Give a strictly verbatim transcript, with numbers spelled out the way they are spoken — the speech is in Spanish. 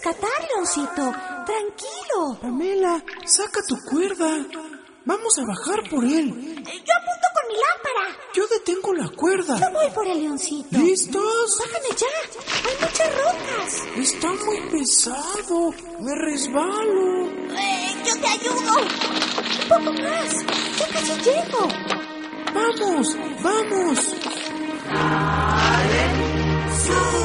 rescatar, Leoncito. Tranquilo. Pamela, saca tu cuerda. Vamos a bajar por él. Yo apunto con mi lámpara. Yo detengo la cuerda. Yo voy por el Leoncito. ¿Listos? Bájame ya. Hay muchas rocas. Está muy pesado. Me resbalo. Eh, yo te ayudo. Un poco más. Ya casi llego. Vamos, vamos. Dale, sube.